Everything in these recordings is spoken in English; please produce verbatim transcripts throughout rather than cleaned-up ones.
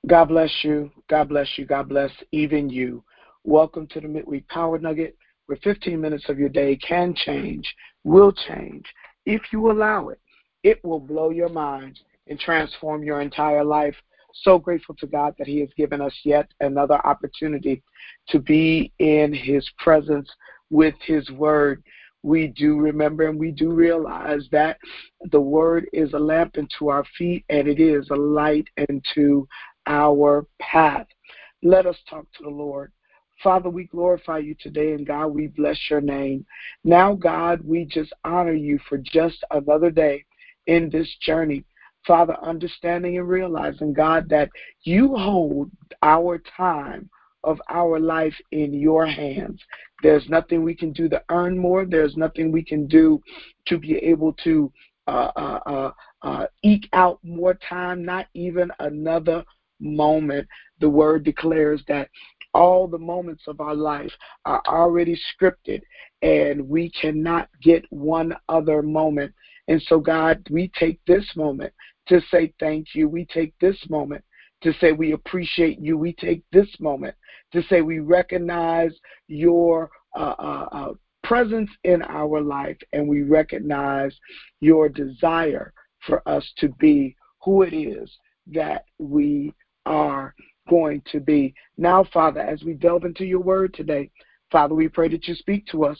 God bless you. God bless you. God bless even you. Welcome to the Midweek Power Nugget, where fifteen minutes of your day can change, will change, if you allow it. It will blow your mind and transform your entire life. So grateful to God that He has given us yet another opportunity to be in His presence with His Word. We do remember and we do realize that the Word is a lamp unto our feet and it is a light unto our path. Let us talk to the Lord. Father, we glorify you today, and God, we bless your name. Now, God, we just honor you for just another day in this journey. Father, understanding and realizing, God, that you hold our time of our life in your hands. There's nothing we can do to earn more. There's nothing we can do to be able to uh, uh, uh, uh, eke out more time, not even another moment. The word declares that all the moments of our life are already scripted, and we cannot get one other moment. And so, God, we take this moment to say thank you. We take this moment to say we appreciate you. We take this moment to say we recognize your uh, uh, uh, presence in our life, and we recognize your desire for us to be who it is that we are going to be. Now, Father, as we delve into your word today, Father, we pray that you speak to us.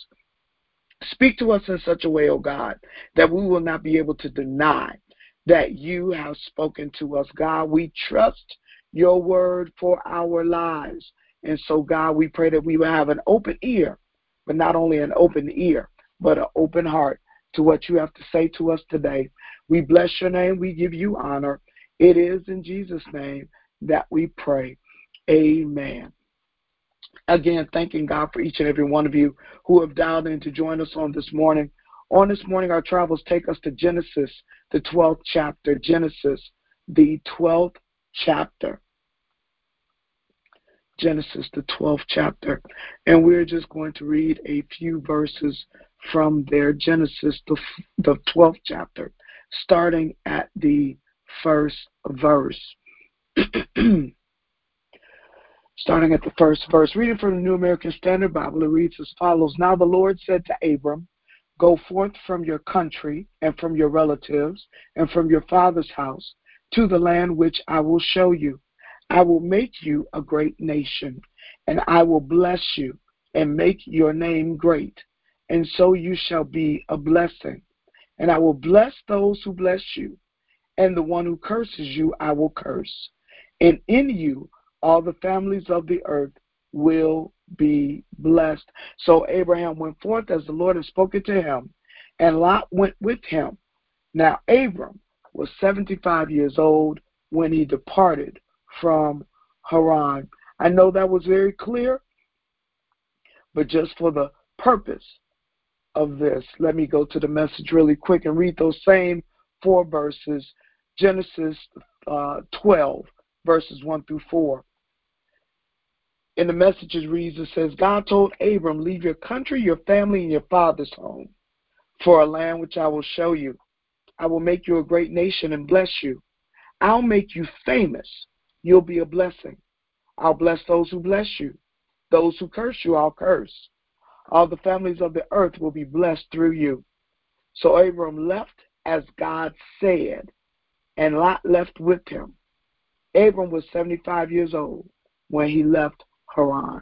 Speak to us in such a way, oh God, that we will not be able to deny that you have spoken to us. God, we trust your word for our lives. And so, God, we pray that we will have an open ear, but not only an open ear, but an open heart to what you have to say to us today. We bless your name. We give you honor. It is in Jesus' name that we pray. Amen. Again, thanking God for each and every one of you who have dialed in to join us on this morning. On this morning, our travels take us to Genesis, the twelfth chapter. Genesis, the twelfth chapter. Genesis, the twelfth chapter. And we're just going to read a few verses from there. Genesis, the, the twelfth chapter, starting at the first verse. Starting at the first verse, reading from the New American Standard Bible, it reads as follows. Now the Lord said to Abram, go forth from your country and from your relatives and from your father's house to the land which I will show you. I will make you a great nation, and I will bless you and make your name great, and so you shall be a blessing. And I will bless those who bless you, and the one who curses you I will curse. And in you all the families of the earth will be blessed. So Abraham went forth as the Lord had spoken to him, and Lot went with him. Now Abram was seventy-five years old when he departed from Haran. I know that was very clear, but just for the purpose of this, let me go to the message really quick and read those same four verses. Genesis uh, twelve, verses one through four. In the message it reads, it says, God told Abram, leave your country, your family, and your father's home for a land which I will show you. I will make you a great nation and bless you. I'll make you famous. You'll be a blessing. I'll bless those who bless you. Those who curse you, I'll curse. All the families of the earth will be blessed through you. So Abram left as God said, and Lot left with him. Abram was seventy-five years old when he left Haran.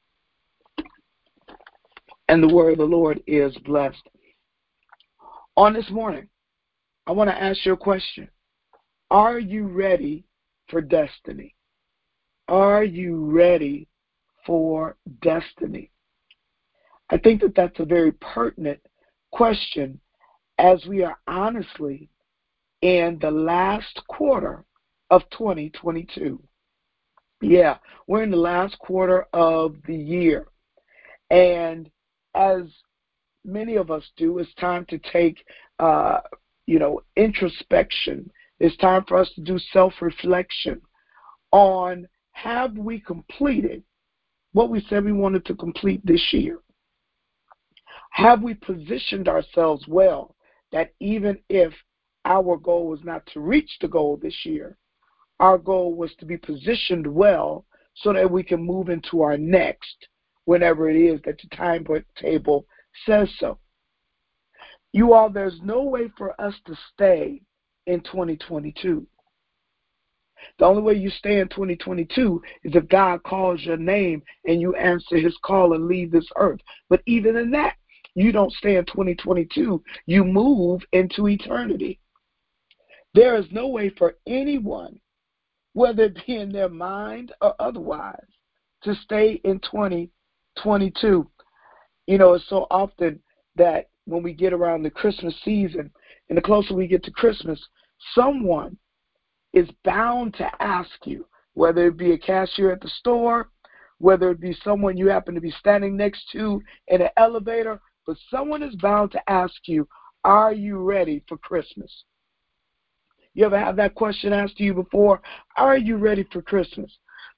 And the word of the Lord is blessed. On this morning, I want to ask you a question. Are you ready for destiny? Are you ready for destiny? I think that that's a very pertinent question as we are honestly in the last quarter of twenty twenty-two. Yeah, we're in the last quarter of the year. And as many of us do, it's time to take, uh, you know, introspection. It's time for us to do self-reflection on, have we completed what we said we wanted to complete this year? Have we positioned ourselves well that even if our goal was not to reach the goal this year, Our goal was to be positioned well so that we can move into our next whenever it is that the timetable says so. You all, there's no way for us to stay in twenty twenty-two. The only way you stay in twenty twenty-two is if God calls your name and you answer his call and leave this earth. But even in that, you don't stay in twenty twenty-two. You move into eternity. There is no way for anyone, whether it be in their mind or otherwise, to stay in twenty twenty-two. You know, it's so often that when we get around the Christmas season, and the closer we get to Christmas, someone is bound to ask you, whether it be a cashier at the store, whether it be someone you happen to be standing next to in an elevator, but someone is bound to ask you, are you ready for Christmas? You ever have that question asked to you before? Are you ready for Christmas?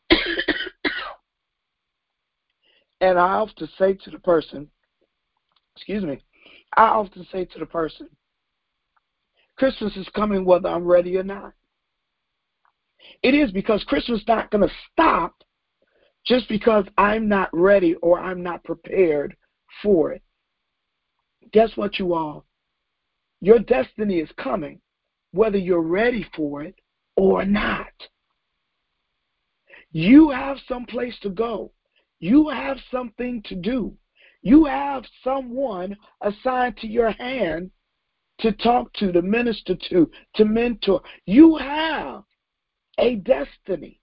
And I often say to the person, excuse me, I often say to the person, Christmas is coming whether I'm ready or not. It is, because Christmas is not going to stop just because I'm not ready or I'm not prepared for it. Guess what, you all? Your destiny is coming whether you're ready for it or not. You have some place to go. You have something to do. You have someone assigned to your hand to talk to, to minister to, to mentor. You have a destiny.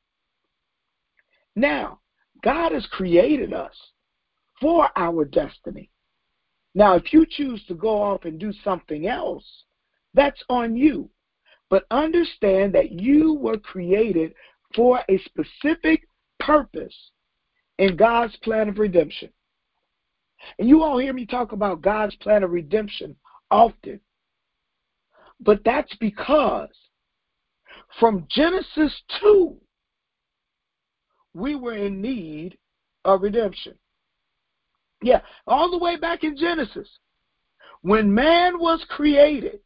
Now, God has created us for our destiny. Now, if you choose to go off and do something else, that's on you. But understand that you were created for a specific purpose in God's plan of redemption. And you all hear me talk about God's plan of redemption often. But that's because from Genesis two, we were in need of redemption. Yeah, all the way back in Genesis, when man was created,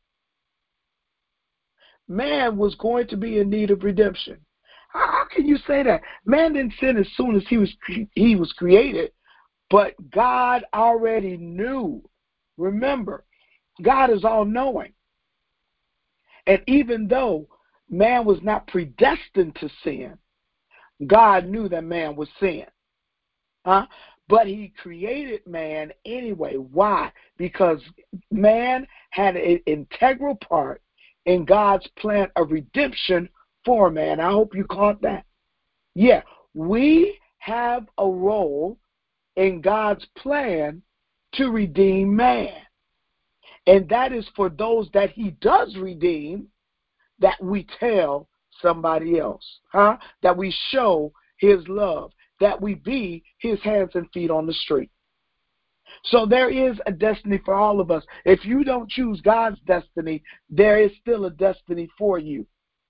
man was going to be in need of redemption. How can you say that? Man didn't sin as soon as he was he was created, but God already knew. Remember, God is all-knowing. And even though man was not predestined to sin, God knew that man would sin. Huh? But he created man anyway. Why? Because man had an integral part in God's plan of redemption for man. I hope you caught that. Yeah, we have a role in God's plan to redeem man. And that is for those that he does redeem, that we tell somebody else, huh? That we show his love, that we be his hands and feet on the street. So there is a destiny for all of us. If you don't choose God's destiny, there is still a destiny for you.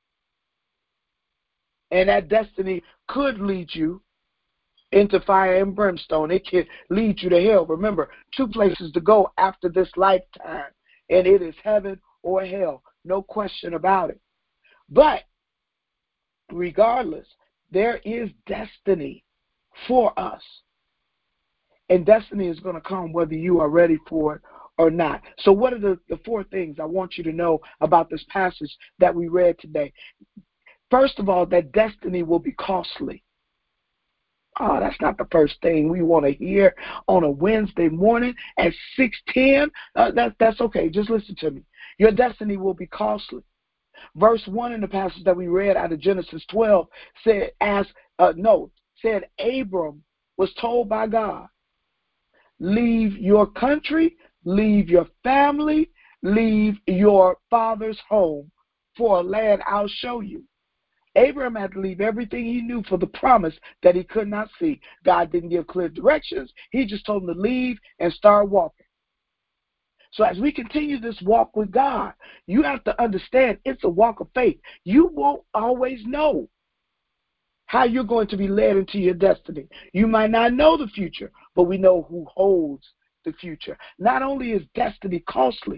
And that destiny could lead you into fire and brimstone. It can lead you to hell. Remember, two places to go after this lifetime, and it is heaven or hell. No question about it. But regardless, there is destiny for us. And destiny is going to come whether you are ready for it or not. So what are the, the four things I want you to know about this passage that we read today? First of all, that destiny will be costly. Oh, that's not the first thing we want to hear on a Wednesday morning at six ten. Uh, that, that's okay. Just listen to me. Your destiny will be costly. Verse one in the passage that we read out of Genesis twelve said, as, uh, no, said Abram was told by God, leave your country, leave your family, leave your father's home for a land I'll show you. Abraham had to leave everything he knew for the promise that he could not see. God didn't give clear directions. He just told him to leave and start walking. So as we continue this walk with God, you have to understand it's a walk of faith. You won't always know how you're going to be led into your destiny. You might not know the future, but we know who holds the future. Not only is destiny costly,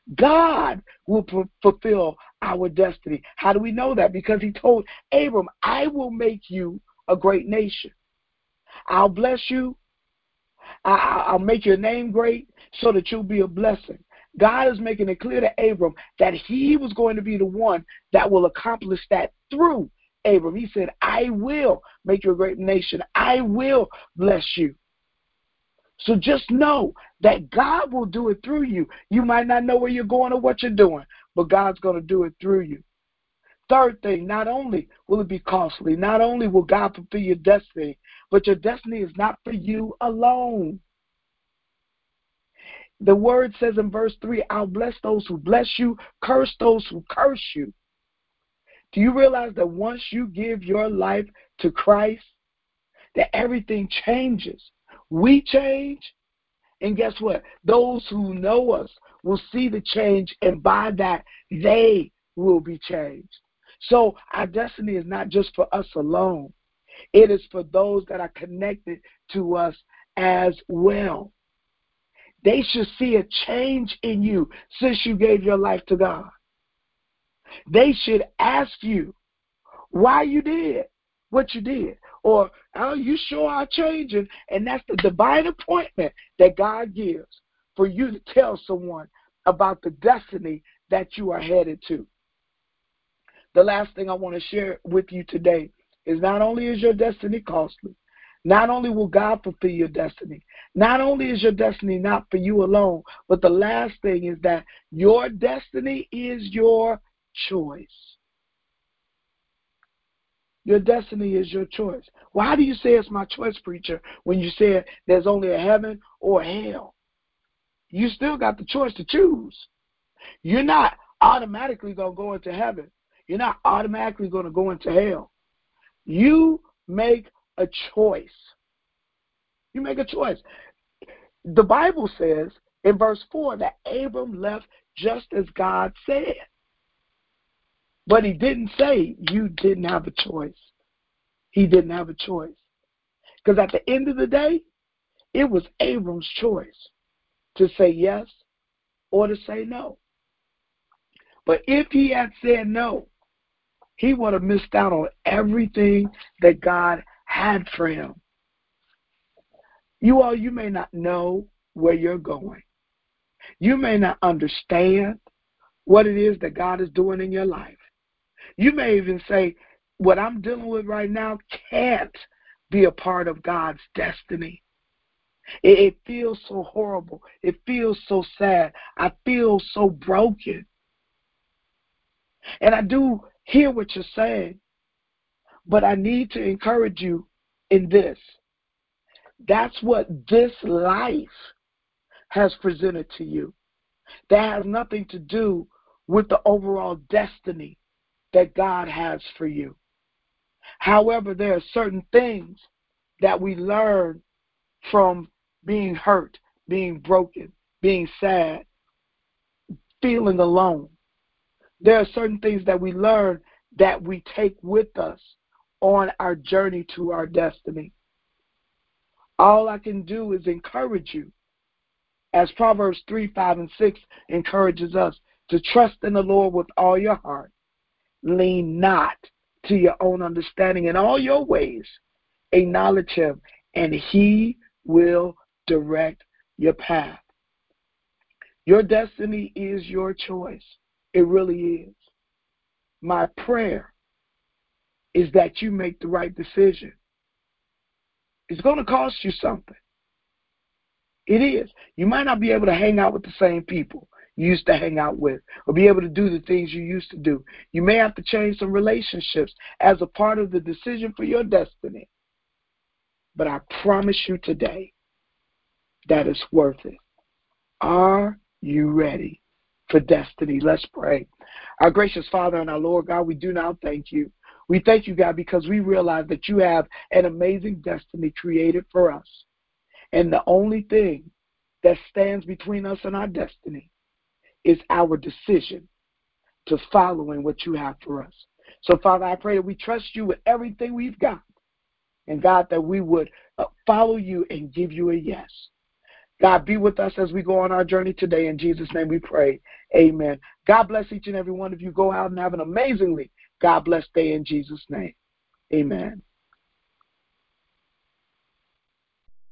God will f- fulfill our destiny. How do we know that? Because he told Abram, I will make you a great nation. I'll bless you. I- I'll make your name great so that you'll be a blessing. God is making it clear to Abram that he was going to be the one that will accomplish that through Abram. He said, I will make you a great nation. I will bless you. So just know that God will do it through you. You might not know where you're going or what you're doing, but God's going to do it through you. Third thing, not only will it be costly, not only will God fulfill your destiny, but your destiny is not for you alone. The word says in verse three, I'll bless those who bless you, curse those who curse you. Do you realize that once you give your life to Christ, that everything changes? We change, and guess what? Those who know us will see the change, and by that, they will be changed. So our destiny is not just for us alone. It is for those that are connected to us as well. They should see a change in you since you gave your life to God. They should ask you why you did what you did. Or, oh, you sure are changing. And that's the divine appointment that God gives for you to tell someone about the destiny that you are headed to. The last thing I want to share with you today is not only is your destiny costly, not only will God fulfill your destiny, not only is your destiny not for you alone, but the last thing is that your destiny is your choice. Your destiny is your choice. Well, how do you say it's my choice, preacher, when you said there's only a heaven or a hell? You still got the choice to choose. You're not automatically going to go into heaven. You're not automatically going to go into hell. You make a choice. You make a choice. The Bible says in verse four that Abram left just as God said. But he didn't say you didn't have a choice. He didn't have a choice. Because at the end of the day, it was Abram's choice to say yes or to say no. But if he had said no, he would have missed out on everything that God had for him. You all, you may not know where you're going. You may not understand what it is that God is doing in your life. You may even say, what I'm dealing with right now can't be a part of God's destiny. It, it feels so horrible. It feels so sad. I feel so broken. And I do hear what you're saying, but I need to encourage you in this. That's what this life has presented to you. That has nothing to do with the overall destiny that God has for you. However, there are certain things that we learn from being hurt, being broken, being sad, feeling alone. There are certain things that we learn that we take with us on our journey to our destiny. All I can do is encourage you, as Proverbs three, five, and six encourages us, to trust in the Lord with all your heart. Lean not to your own understanding. In all your ways, acknowledge him, and he will direct your path. Your destiny is your choice. It really is. My prayer is that you make the right decision. It's going to cost you something. It is. You might not be able to hang out with the same people you used to hang out with or be able to do the things you used to do. You may have to change some relationships as a part of the decision for your destiny. But I promise you today that it's worth it. Are you ready for destiny? Let's pray. Our gracious Father and our Lord God, we do now thank you. We thank you, God, because we realize that you have an amazing destiny created for us. And the only thing that stands between us and our destiny is our decision to following what you have for us. So, Father, I pray that we trust you with everything we've got. And, God, that we would follow you and give you a yes. God, be with us as we go on our journey today. In Jesus' name we pray. Amen. God bless each and every one of you. Go out and have an amazingly God bless day in Jesus' name. Amen.